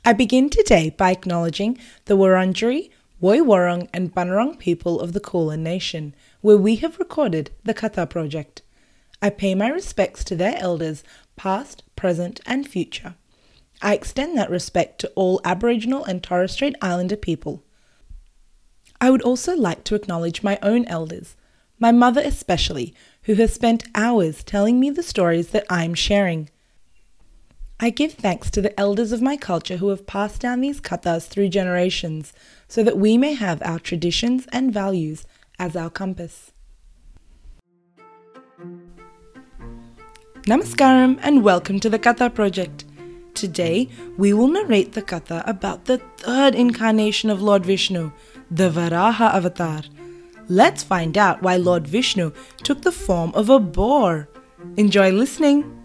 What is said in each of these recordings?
I begin today by acknowledging the Wurundjeri, Woiwurrung and Bunurong people of the Kulin Nation, where we have recorded the Katha Project. I pay my respects to their elders, past, present and future. I extend that respect to all Aboriginal and Torres Strait Islander people. I would also like to acknowledge my own elders, my mother especially, who has spent hours telling me the stories that I'm sharing. I give thanks to the elders of my culture who have passed down these kathas through generations so that we may have our traditions and values as our compass. Namaskaram and welcome to the Katha Project. Today we will narrate the katha about the third incarnation of Lord Vishnu, the Varaha avatar. Let's find out why Lord Vishnu took the form of a boar. Enjoy listening.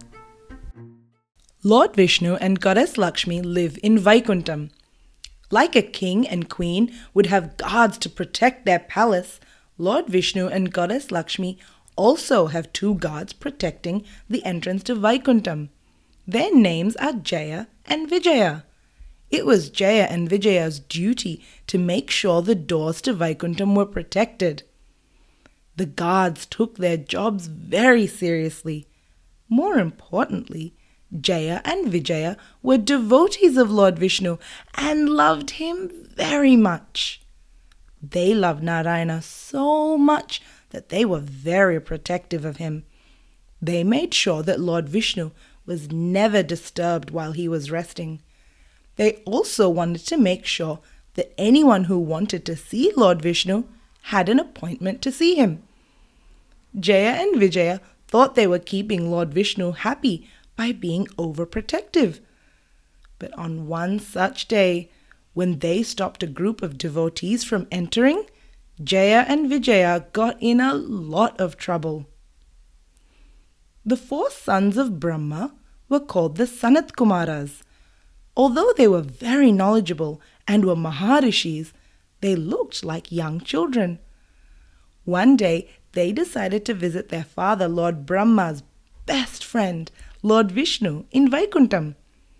Lord Vishnu and Goddess Lakshmi live in Vaikuntham. Like a king and queen would have guards to protect their palace, Lord Vishnu and Goddess Lakshmi also have two guards protecting the entrance to Vaikuntham. Their names are Jaya and Vijaya. It was Jaya and Vijaya's duty to make sure the doors to Vaikuntham were protected. The guards took their jobs very seriously. More importantly, Jaya and Vijaya were devotees of Lord Vishnu and loved him very much. They loved Narayana so much that they were very protective of him. They made sure that Lord Vishnu was never disturbed while he was resting. They also wanted to make sure that anyone who wanted to see Lord Vishnu had an appointment to see him. Jaya and Vijaya thought they were keeping Lord Vishnu happy by being overprotective. But on one such day, when they stopped a group of devotees from entering, Jaya and Vijaya got in a lot of trouble. The four sons of Brahma were called the Sanat Kumaras. Although they were very knowledgeable and were Maharishis, they looked like young children. One day, they decided to visit their father, Lord Brahma's best friend, Lord Vishnu, in Vaikuntham.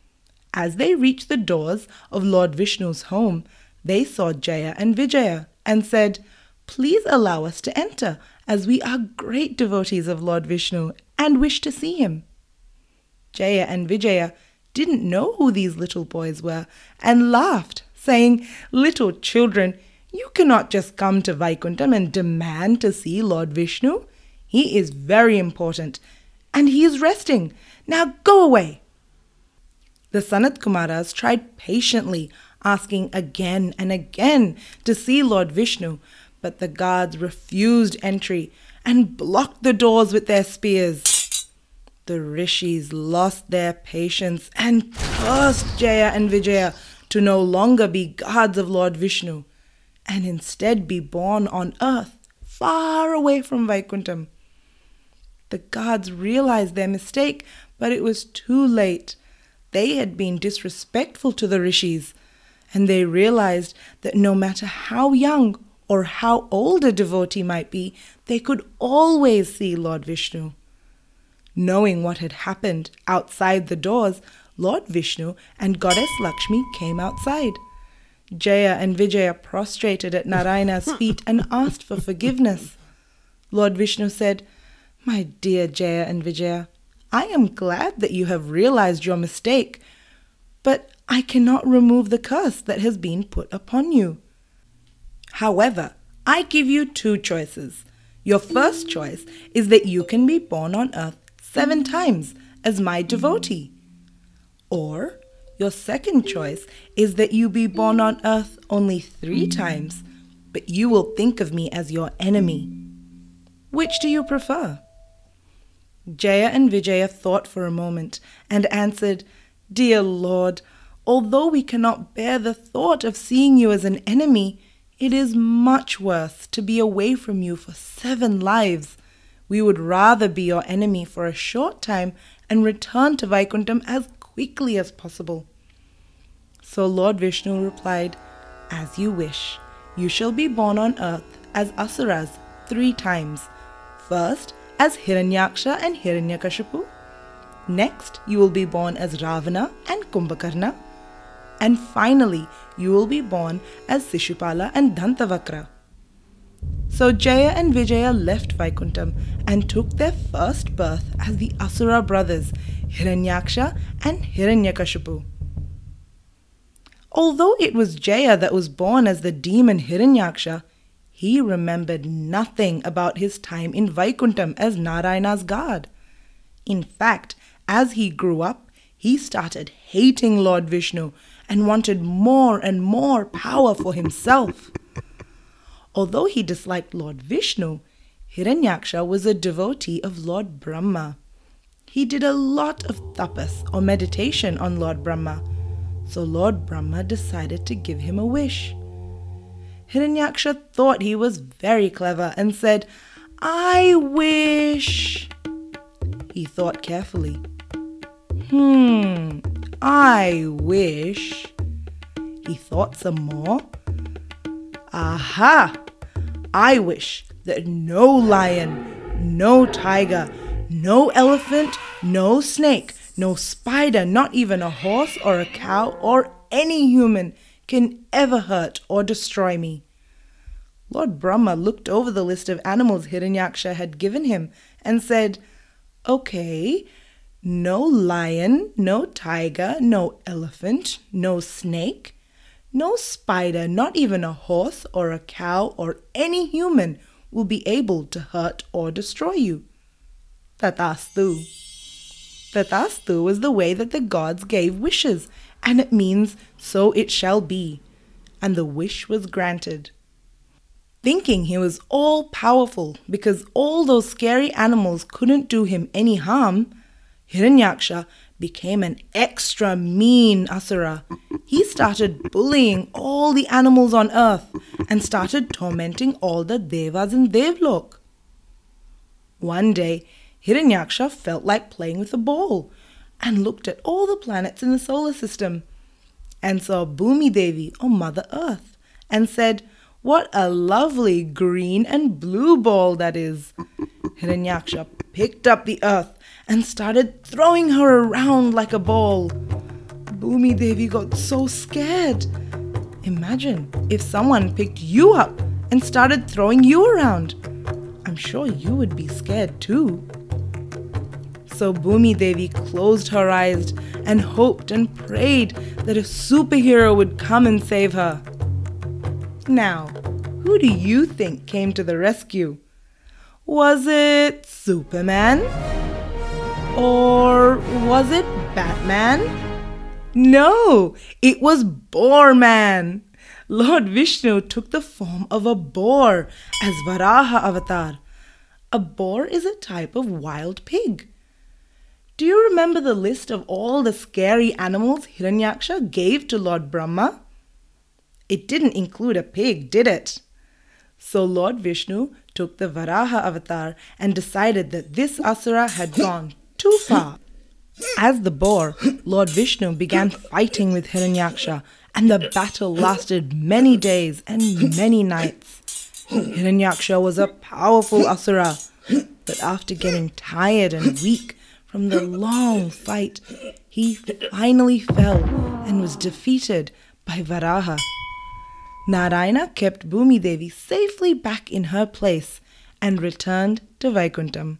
As they reached the doors of Lord Vishnu's home, they saw Jaya and Vijaya and said, "Please allow us to enter, as we are great devotees of Lord Vishnu and wish to see him." Jaya and Vijaya didn't know who these little boys were and laughed, saying, "Little children, you cannot just come to Vaikuntham and demand to see Lord Vishnu. He is very important and he is resting. Now go away." The Sanat Kumaras tried patiently, asking again and again to see Lord Vishnu, but the guards refused entry and blocked the doors with their spears. The rishis lost their patience and cursed Jaya and Vijaya to no longer be guards of Lord Vishnu, and instead be born on earth, far away from Vaikuntham. The guards realized their mistake, but it was too late. They had been disrespectful to the rishis, and they realized that no matter how young or how old a devotee might be, they could always see Lord Vishnu. Knowing what had happened outside the doors, Lord Vishnu and Goddess Lakshmi came outside. Jaya and Vijaya prostrated at Narayana's feet and asked for forgiveness. Lord Vishnu said, "My dear Jaya and Vijaya, I am glad that you have realized your mistake, but I cannot remove the curse that has been put upon you. However, I give you two choices. Your first choice is that you can be born on earth 7 times as my devotee. Or your second choice is that you be born on earth only 3 times, but you will think of me as your enemy. Which do you prefer?" Jaya and Vijaya thought for a moment and answered, "Dear Lord, although we cannot bear the thought of seeing you as an enemy, it is much worse to be away from you for 7 lives. We would rather be your enemy for a short time and return to Vaikuntham as quickly as possible." So Lord Vishnu replied, "As you wish. You shall be born on earth as Asuras 3 times. First, as Hiranyaksha and Hiranyakashipu. Next, you will be born as Ravana and Kumbhakarna. and finally you will be born as Sishupala and Dantavakra. So Jaya and Vijaya left Vaikuntham and took their first birth as the Asura brothers, Hiranyaksha and Hiranyakashipu. Although it was Jaya that was born as the demon Hiranyaksha, he remembered nothing about his time in Vaikuntham as Narayana's god. In fact, as he grew up, he started hating Lord Vishnu and wanted more and more power for himself. Although he disliked Lord Vishnu, Hiranyaksha was a devotee of Lord Brahma. He did a lot of tapas or meditation on Lord Brahma, so Lord Brahma decided to give him a wish. Hiranyaksha thought he was very clever and said, "I wish." He thought carefully. I wish. He thought some more. Aha! I wish that no lion, no tiger, no elephant, no snake, no spider, not even a horse or a cow or any human can ever hurt or destroy me. Lord Brahma looked over the list of animals Hiranyaksha had given him and said, "Okay, no lion, no tiger, no elephant, no snake, no spider, not even a horse or a cow or any human will be able to hurt or destroy you." Tathastu. Tathastu was the way that the gods gave wishes, and it means so it shall be. And the wish was granted. Thinking he was all powerful because all those scary animals couldn't do him any harm, Hiranyaksha became an extra mean Asura. He started bullying all the animals on earth and started tormenting all the Devas in Devlok. One day, Hiranyaksha felt like playing with a ball and looked at all the planets in the solar system and saw Bhumi Devi, or Mother Earth, and said, "What a lovely green and blue ball that is." Hiranyaksha picked up the earth and started throwing her around like a ball. Bhumi Devi got so scared. Imagine if someone picked you up and started throwing you around. I'm sure you would be scared too. So Bhumi Devi closed her eyes and hoped and prayed that a superhero would come and save her. Now, who do you think came to the rescue? Was it Superman? Or was it Batman? No, it was Boar Man. Lord Vishnu took the form of a boar as Varaha avatar. A boar is a type of wild pig. Do you remember the list of all the scary animals Hiranyaksha gave to Lord Brahma? It didn't include a pig, did it? So Lord Vishnu took the Varaha avatar and decided that this Asura had gone too far. As the boar, Lord Vishnu began fighting with Hiranyaksha, and the battle lasted many days and many nights. Hiranyaksha was a powerful Asura, but after getting tired and weak from the long fight, he finally fell and was defeated by Varaha. Narayana kept Bhumi Devi safely back in her place and returned to Vaikuntham.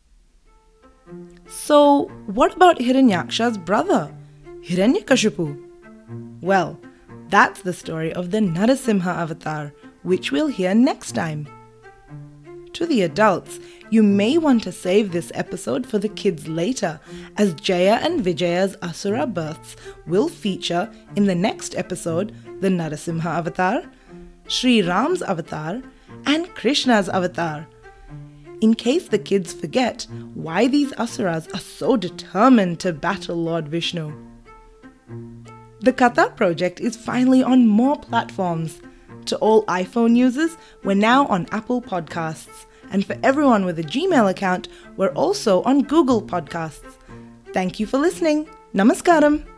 So, what about Hiranyaksha's brother, Hiranyakashipu? Well, that's the story of the Narasimha avatar, which we'll hear next time. To the adults, you may want to save this episode for the kids later, as Jaya and Vijaya's Asura births will feature in the next episode the Narasimha avatar, Sri Ram's avatar, and Krishna's avatar. In case the kids forget why these Asuras are so determined to battle Lord Vishnu. The Katha project is finally on more platforms. To all iPhone users, we're now on Apple Podcasts. And for everyone with a Gmail account, we're also on Google Podcasts. Thank you for listening. Namaskaram.